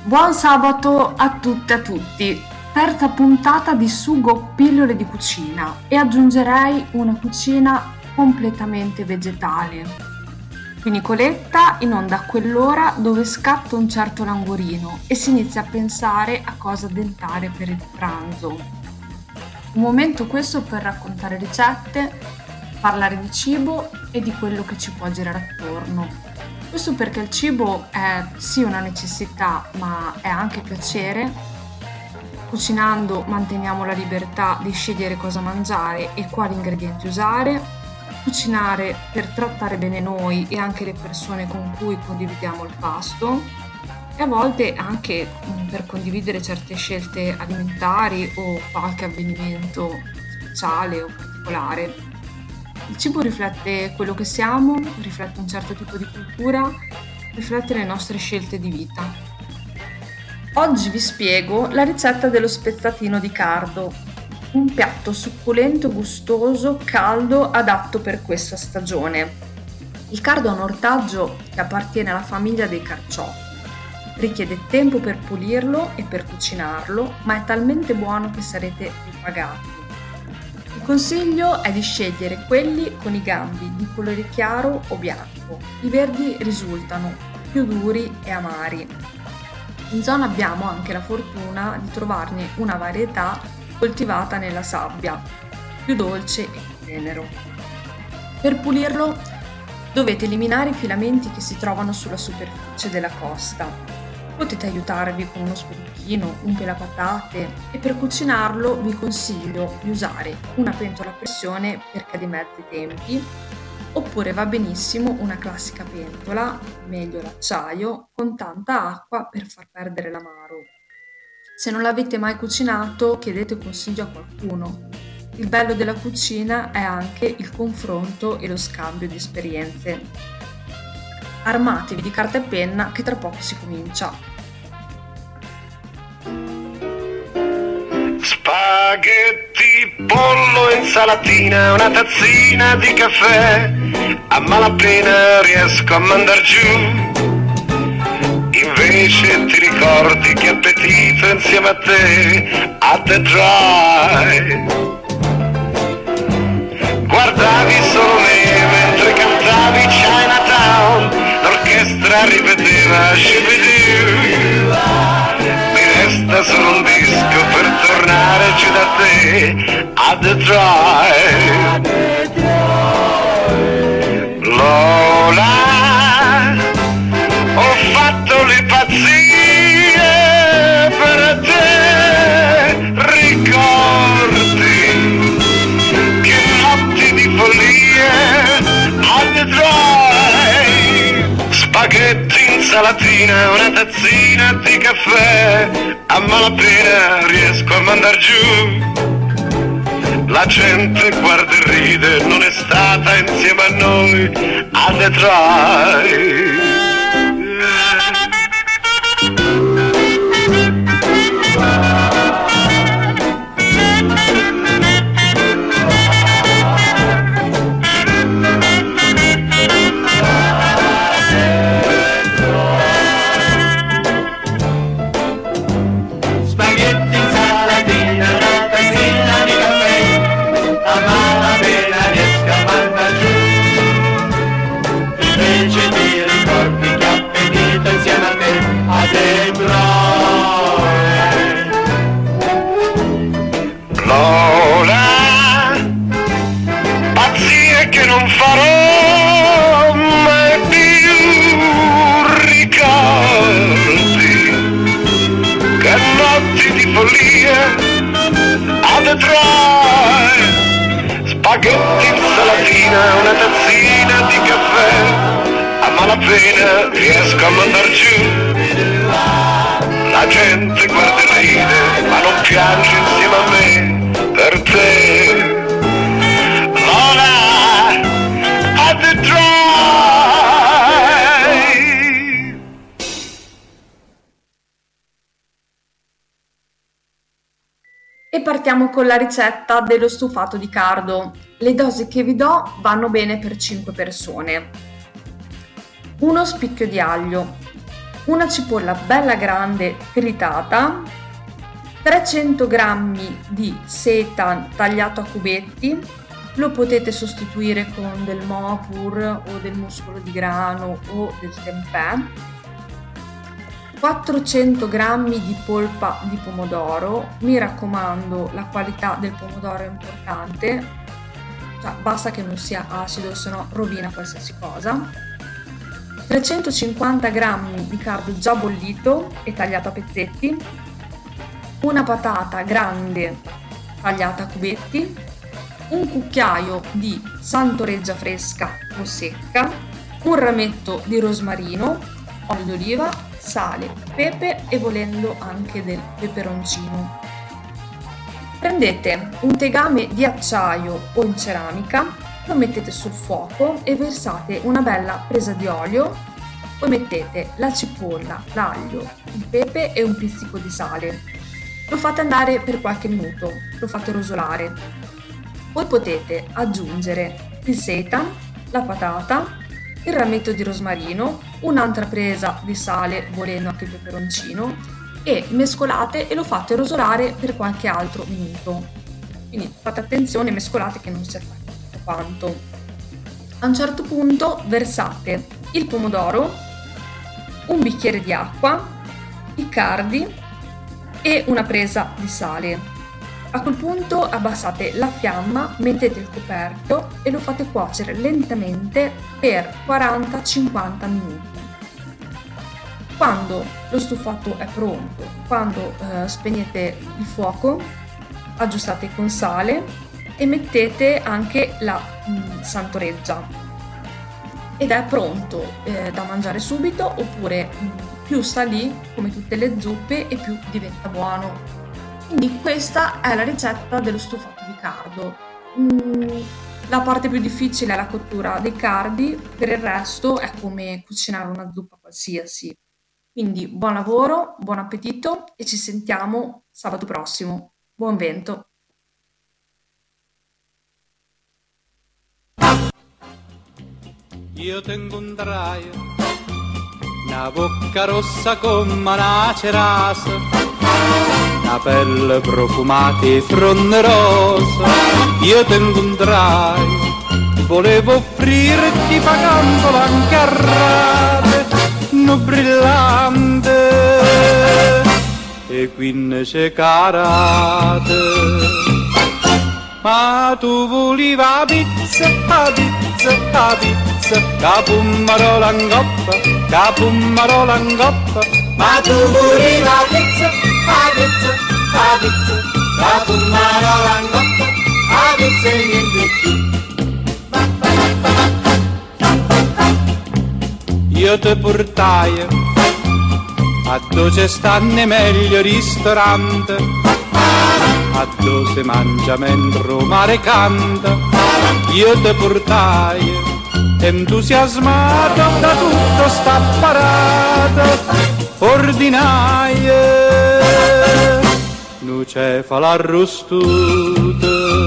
Buon sabato a tutte e a tutti. Terza puntata di Sugo Pillole di Cucina e aggiungerei una cucina completamente vegetale. Qui Nicoletta in onda a quell'ora dove scatta un certo languorino e si inizia a pensare a cosa addentare per il pranzo. Un momento questo per raccontare ricette, parlare di cibo e di quello che ci può girare attorno. Questo perché il cibo è sì una necessità, ma è anche piacere. Cucinando manteniamo la libertà di scegliere cosa mangiare e quali ingredienti usare. Cucinare per trattare bene noi e anche le persone con cui condividiamo il pasto. E a volte anche per condividere certe scelte alimentari o qualche avvenimento speciale o particolare. Il cibo riflette quello che siamo, riflette un certo tipo di cultura, riflette le nostre scelte di vita. Oggi vi spiego la ricetta dello spezzatino di cardo, un piatto succulento, gustoso, caldo, adatto per questa stagione. Il cardo è un ortaggio che appartiene alla famiglia dei carciofi. Richiede tempo per pulirlo e per cucinarlo, ma è talmente buono che sarete ripagati. Il consiglio è di scegliere quelli con i gambi di colore chiaro o bianco. I verdi risultano più duri e amari. In zona abbiamo anche la fortuna di trovarne una varietà coltivata nella sabbia, più dolce e più tenero. Per pulirlo dovete eliminare i filamenti che si trovano sulla superficie della costa. Potete aiutarvi con uno spuntino, un pelapatate e per cucinarlo vi consiglio di usare una pentola a pressione perché ha di mezzi tempi, oppure va benissimo una classica pentola, meglio l'acciaio, con tanta acqua per far perdere l'amaro. Se non l'avete mai cucinato, chiedete consiglio a qualcuno. Il bello della cucina è anche il confronto e lo scambio di esperienze. Armatevi di carta e penna che tra poco si comincia. Spaghetti, pollo, insalatina, una tazzina di caffè, a malapena riesco a mandar giù. Invece ti ricordi che appetito insieme a te a The Drive. Guardavi solo me mentre cantavi Chinatown, l'orchestra ripeteva Shibidoo. Mi resta solo un disco per tornare giù da te a The Drive. Lola, ho fatto le pazzie per te, ricordi che notti di follie a The Drive. Spaghetti, insalatina, una tazzina di caffè, a malapena riesco a mandar giù. La gente guarda e ride, non è stata insieme a noi a The Drive. Lola, pazzie che non farò mai più, ricordi che notti di follia a The Drive. Spaghetti, insalatina, una tazzina di caffè, a malapena riesco a mandar giù. La gente guarda e ride, ma non piange insieme a me per te. Lola, a The Drive. E partiamo con la ricetta dello stufato di cardo. Le dosi che vi do vanno bene per 5 persone. 1 spicchio di aglio, una cipolla bella grande tritata, 300 g di seitan tagliato a cubetti, lo potete sostituire con del mohapur o del muscolo di grano o del tempeh, 400 g di polpa di pomodoro, mi raccomando la qualità del pomodoro è importante, cioè basta che non sia acido, se no rovina qualsiasi cosa, 350 g di cardo già bollito e tagliato a pezzetti, una patata grande tagliata a cubetti, un cucchiaio di santoreggia fresca o secca, un rametto di rosmarino, olio d'oliva, sale, pepe e volendo anche del peperoncino. Prendete un tegame di acciaio o in ceramica, lo mettete sul fuoco e versate una bella presa di olio, poi mettete la cipolla, l'aglio, il pepe e un pizzico di sale. Lo fate andare per qualche minuto, lo fate rosolare. Poi potete aggiungere il seitan, la patata, il rametto di rosmarino, un'altra presa di sale, volendo anche il peperoncino, e mescolate e lo fate rosolare per qualche altro minuto. Quindi fate attenzione, mescolate che non si attacchi tutto quanto. A un certo punto versate il pomodoro, un bicchiere di acqua, i cardi e una presa di sale. A quel punto abbassate la fiamma, mettete il coperchio e lo fate cuocere lentamente per 40-50 minuti. Quando lo stufato è pronto, quando spegnete il fuoco, aggiustate con sale e mettete anche la santoreggia. Ed è pronto da mangiare subito, oppure più sta lì, come tutte le zuppe, e più diventa buono. Quindi questa è la ricetta dello stufato di cardo. La parte più difficile è la cottura dei cardi, per il resto è come cucinare una zuppa qualsiasi. Quindi buon lavoro, buon appetito e ci sentiamo sabato prossimo. Buon vento! Io tengo un draio, una bocca rossa come una cerasa, una pelle profumata e fronte rosa. Io tengo un draio, volevo offrirti pagando anche a rate, no brillante, e quindi c'è carate. Ma tu volevi la pizza, la pizza, la pizza, capummarola in coppa, capummarola in coppa. Ma tu volevi la pizza, la pizza, la pizza, capummarola in coppa, la pizza e niente più. Io ti portai a dove stanno i meglio ristoranti, a dove si mangia mentre il mare canta. Io ti portai entusiasmato da tutto sta parata ordinaia, non c'è fa l'arrostuta.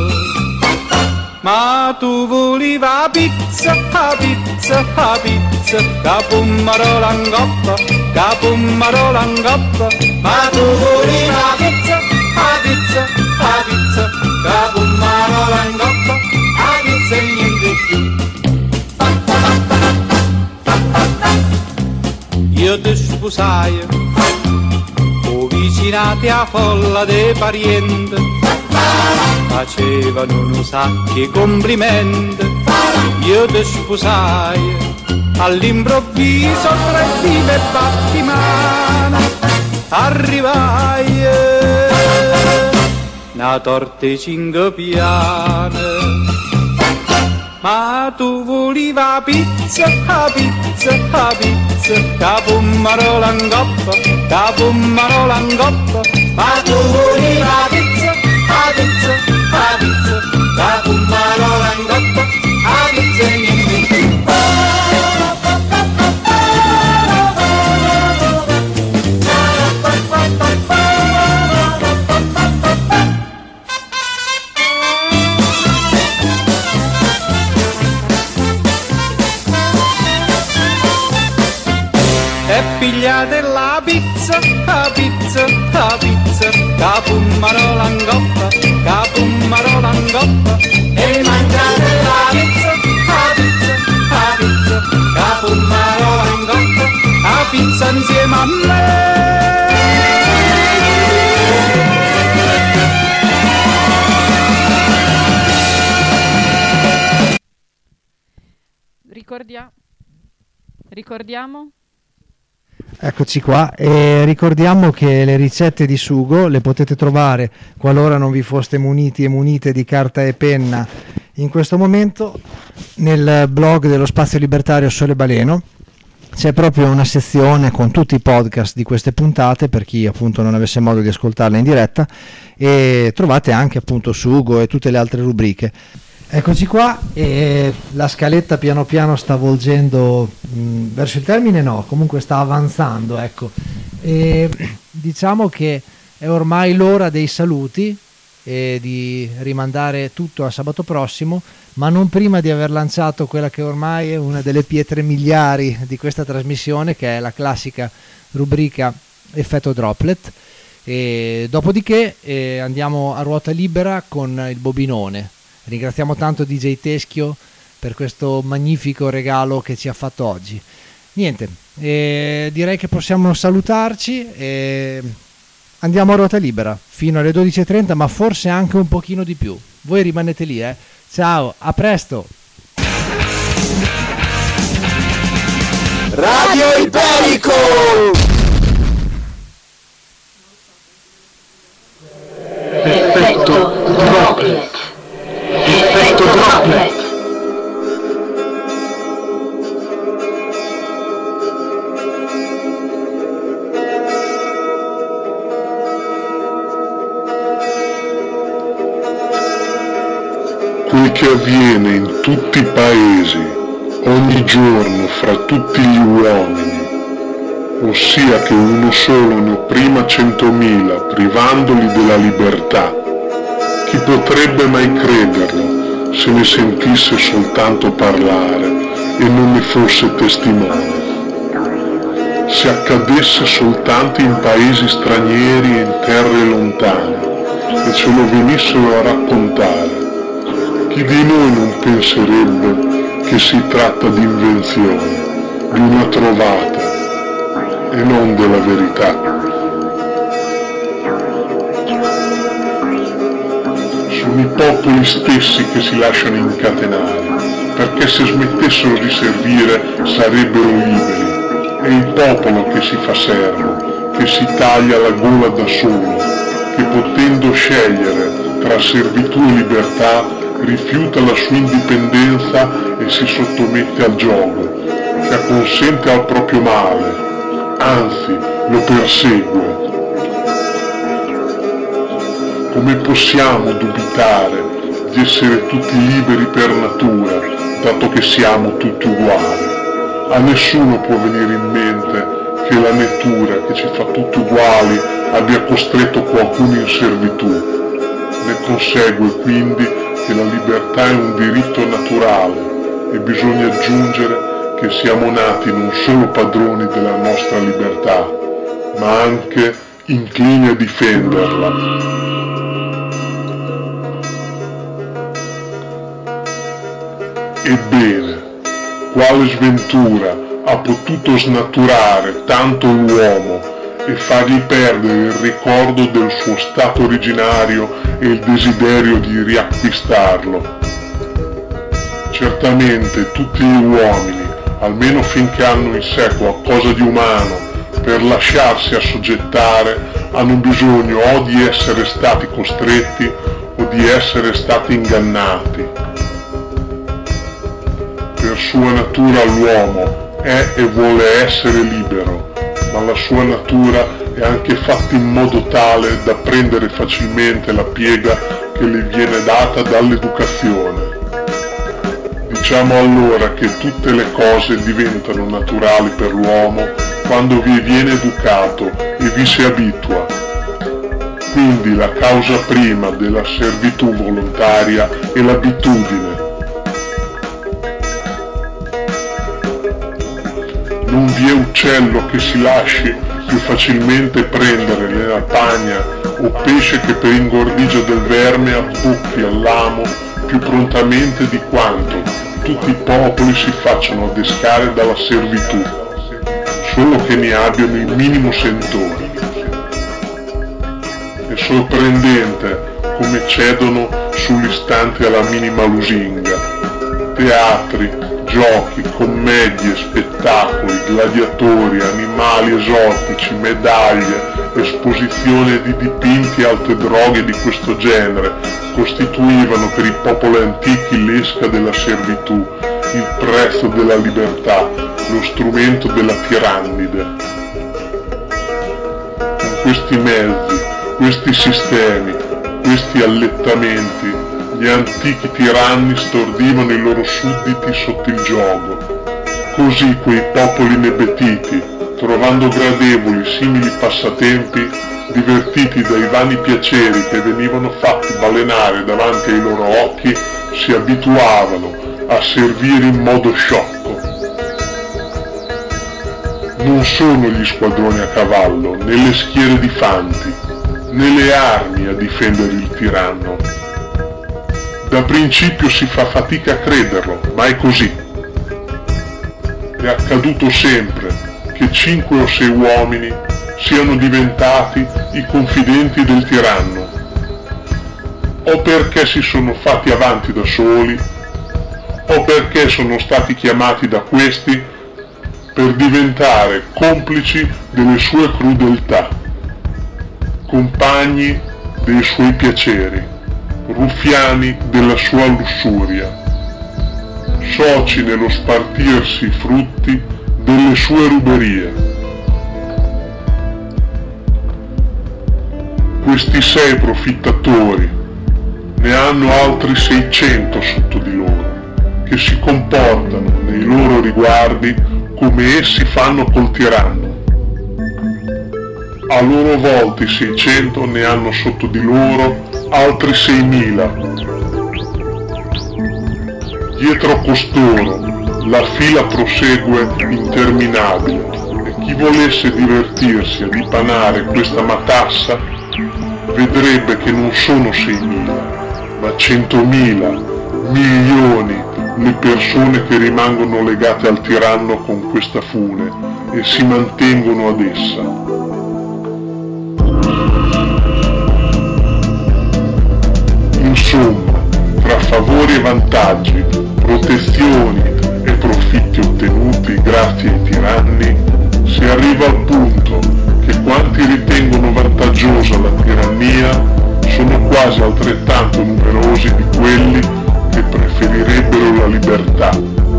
Ma tu volevi la pizza, la pizza, la pizza, capummarola in coppa, capummarola in coppa. Ma tu volevi la pizza, la pizza, la pizza, capummarola in coppa, la pizza e niente più. Io ti sposai, o vicinati a folla dei parenti, facevano un sacco di complimenti. Io ti sposai, all'improvviso tra il vivo e battimano arrivai una torta e 5 piane. Ma tu volevi la pizza, la pizza, la pizza, capummarola in coppa, capummarola in coppa. Ma tu volevi la pizza, la pizza, la pizza, capummarola in coppa, la pizza e niente più. e pigliate la pizza, la pizza, la pizza, capumarola angoppa, capumarola angoppa, e mangiate la pizza, la pizza, la pizza, capumarola angoppa, la pizza insieme a me. Ricordiamo? Eccoci qua, e ricordiamo che le ricette di sugo le potete trovare, qualora non vi foste muniti e munite di carta e penna in questo momento, nel blog dello Spazio Libertario Sole Baleno. C'è proprio una sezione con tutti i podcast di queste puntate per chi appunto non avesse modo di ascoltarle in diretta, e trovate anche appunto sugo e tutte le altre rubriche. Eccoci qua, e la scaletta piano piano sta volgendo verso il termine, no, comunque sta avanzando, ecco. E diciamo che è ormai l'ora dei saluti e di rimandare tutto a sabato prossimo, ma non prima di aver lanciato quella che ormai è una delle pietre miliari di questa trasmissione, che è la classica rubrica Effetto Droplet. E dopodiché andiamo a ruota libera con il bobinone. Ringraziamo tanto DJ Teschio per questo magnifico regalo che ci ha fatto oggi. Niente, direi che possiamo salutarci e andiamo a ruota libera fino alle 12:30, ma forse anche un pochino di più. Voi rimanete lì, Ciao, a presto! Radio Iberico! Effetto Droplet. Effetto Droplet. Quel che avviene in tutti i paesi, ogni giorno fra tutti gli uomini, ossia che uno solo ne opprima 100.000, privandoli della libertà. Chi potrebbe mai crederlo se ne sentisse soltanto parlare e non ne fosse testimone? Se accadesse soltanto in paesi stranieri e in terre lontane e ce lo venissero a raccontare, chi di noi non penserebbe che si tratta di invenzione, di una trovata e non della verità? Sono i popoli stessi che si lasciano incatenare, perché se smettessero di servire sarebbero liberi. È il popolo che si fa servo, che si taglia la gola da solo, che potendo scegliere tra servitù e libertà rifiuta la sua indipendenza e si sottomette al giogo, che acconsente al proprio male, anzi lo persegue. Come possiamo dubitare di essere tutti liberi per natura, dato che siamo tutti uguali? A nessuno può venire in mente che la natura, che ci fa tutti uguali, abbia costretto qualcuno in servitù. Ne consegue quindi che la libertà è un diritto naturale e bisogna aggiungere che siamo nati non solo padroni della nostra libertà, ma anche inclini a difenderla. Ebbene, quale sventura ha potuto snaturare tanto l'uomo e fargli perdere il ricordo del suo stato originario e il desiderio di riacquistarlo? Certamente tutti gli uomini, almeno finché hanno in sé qualcosa di umano per lasciarsi assoggettare, hanno bisogno o di essere stati costretti o di essere stati ingannati. Per sua natura l'uomo è e vuole essere libero, ma la sua natura è anche fatta in modo tale da prendere facilmente la piega che le viene data dall'educazione. Diciamo allora che tutte le cose diventano naturali per l'uomo quando vi viene educato e vi si abitua. Quindi la causa prima della servitù volontaria è l'abitudine. Non vi è uccello che si lasci più facilmente prendere nella pagna, o pesce che per ingordigia del verme abbocchi all'amo più prontamente di quanto tutti i popoli si facciano adescare dalla servitù, solo che ne abbiano il minimo sentore. È sorprendente come cedono sull'istante alla minima lusinga. Teatri, giochi, commedie, spettacoli, gladiatori, animali esotici, medaglie, esposizione di dipinti e altre droghe di questo genere costituivano per i popoli antichi l'esca della servitù, il prezzo della libertà, lo strumento della tirannide. Con questi mezzi, questi sistemi, questi allettamenti, gli antichi tiranni stordivano i loro sudditi sotto il giogo. Così quei popoli inebetiti, trovando gradevoli simili passatempi, divertiti dai vani piaceri che venivano fatti balenare davanti ai loro occhi, si abituavano a servire in modo sciocco. Non sono gli squadroni a cavallo, né le schiere di fanti, né le armi a difendere il tiranno. Da principio si fa fatica a crederlo, ma è così. È accaduto sempre che 5 o 6 uomini siano diventati i confidenti del tiranno, o perché si sono fatti avanti da soli, o perché sono stati chiamati da questi per diventare complici delle sue crudeltà, compagni dei suoi piaceri, ruffiani della sua lussuria, soci nello spartirsi i frutti delle sue ruberie. Questi 6 profittatori ne hanno altri 600 sotto di loro, che si comportano nei loro riguardi come essi fanno col tiranno. A loro volta i 600 ne hanno sotto di loro altri 6.000. Dietro costoro la fila prosegue interminabile e chi volesse divertirsi a dipanare questa matassa vedrebbe che non sono 6.000, ma 100.000, milioni le persone che rimangono legate al tiranno con questa fune e si mantengono ad essa. Insomma, tra favori e vantaggi, protezioni e profitti ottenuti grazie ai tiranni, si arriva al punto che quanti ritengono vantaggiosa la tirannia sono quasi altrettanto numerosi di quelli che preferirebbero la libertà.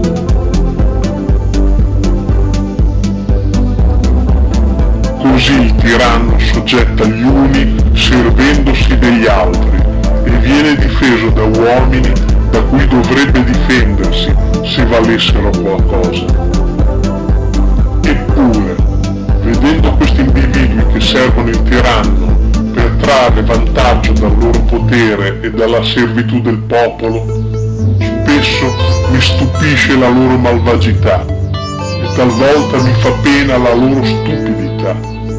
Così il tiranno soggetta gli uni servendosi degli altri e viene difeso da uomini da cui dovrebbe difendersi se valessero qualcosa. Eppure, vedendo questi individui che servono il tiranno per trarre vantaggio dal loro potere e dalla servitù del popolo, spesso mi stupisce la loro malvagità e talvolta mi fa pena la loro stupidità.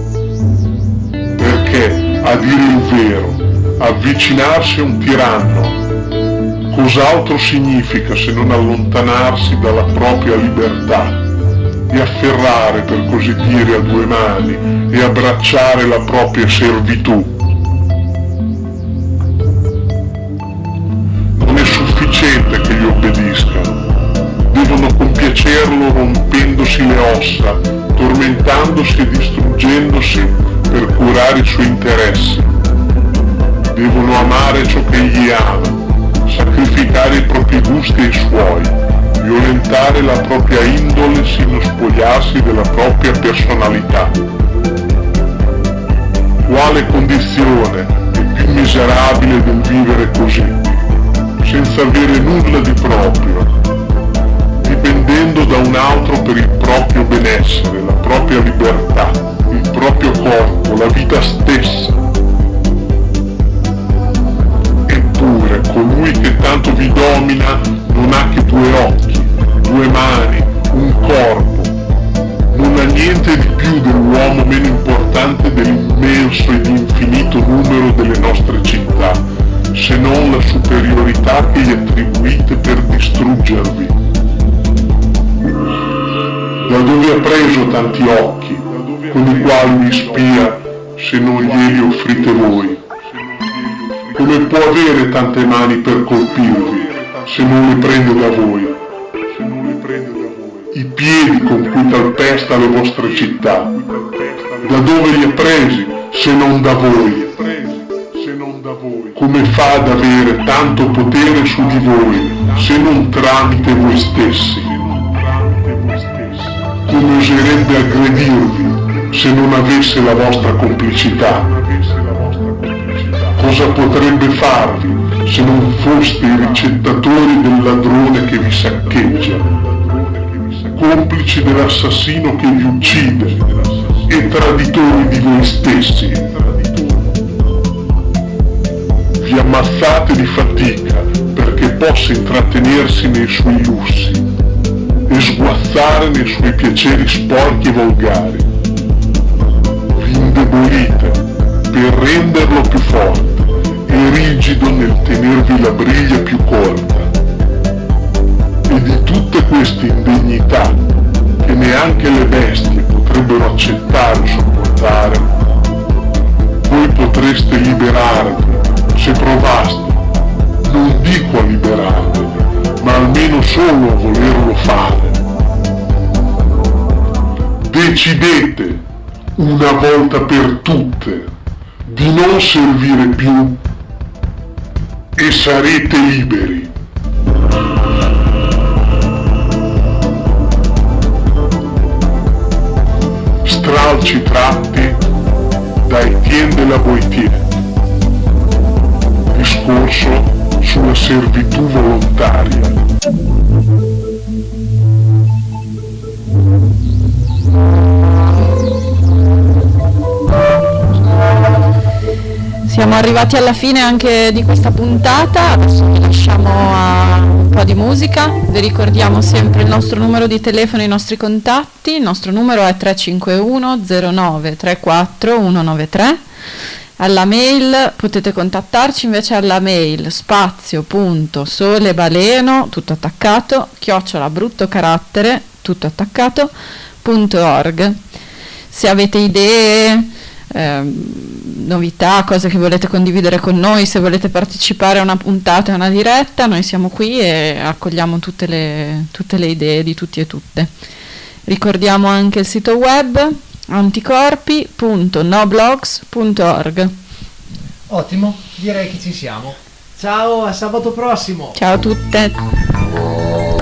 Perché, a dire il vero, avvicinarsi a un tiranno cos'altro significa se non allontanarsi dalla propria libertà e afferrare, per così dire, a 2 mani e abbracciare la propria servitù? Non è sufficiente che gli obbediscano, devono compiacerlo rompendosi le ossa, tormentandosi e distruggendosi per curare i suoi interessi. Devono amare ciò che egli ama, sacrificare i propri gusti ai suoi, violentare la propria indole sino a spogliarsi della propria personalità. Quale condizione è più miserabile del vivere così, senza avere nulla di proprio, dipendendo da un altro per il proprio benessere, la propria libertà, il proprio corpo, la vita stessa? Eppure colui che tanto vi domina non ha che 2 occhi, 2 mani, un corpo, niente di più dell'uomo meno importante dell'immenso ed infinito numero delle nostre città, se non la superiorità che gli attribuite per distruggervi. Da dove ha preso tanti occhi, con i quali mi spia, se non glieli offrite voi? Come può avere tante mani per colpirvi, se non le prende da voi? I piedi con cui calpesta le vostre città, da dove li ha presi, se non da voi? Come fa ad avere tanto potere su di voi, se non tramite voi stessi? Come oserebbe aggredirvi, se non avesse la vostra complicità? Cosa potrebbe farvi, se non foste i ricettatori del ladrone che vi saccheggia, complici dell'assassino che vi uccide e traditori di voi stessi? Vi ammazzate di fatica perché possa intrattenersi nei suoi lussi e sguazzare nei suoi piaceri sporchi e volgari. Vi indebolite per renderlo più forte e rigido nel tenervi la briglia più corta. E di tutte queste indegnità che neanche le bestie potrebbero accettare o sopportare, voi potreste liberarvi se provaste, non dico a liberarvi, ma almeno solo a volerlo fare. Decidete una volta per tutte di non servire più e sarete liberi. Stralci tratti da Etienne de la Boétie. Discorso sulla servitù volontaria. Siamo arrivati alla fine anche di questa puntata, adesso vi lasciamo a un po' di musica, vi ricordiamo sempre il nostro numero di telefono e i nostri contatti, il nostro numero è 351 09 34 193, alla mail potete contattarci invece alla mail spazio.solebaleno, tutto attaccato, @bruttocarattere, tutto attaccato.org. Se avete idee, novità, cose che volete condividere con noi, se volete partecipare a una puntata, a una diretta, noi siamo qui e accogliamo tutte le idee di tutti e tutte. Ricordiamo anche il sito web anticorpi.noblogs.org. Ottimo, direi che ci siamo. Ciao, a sabato prossimo. Ciao a tutte.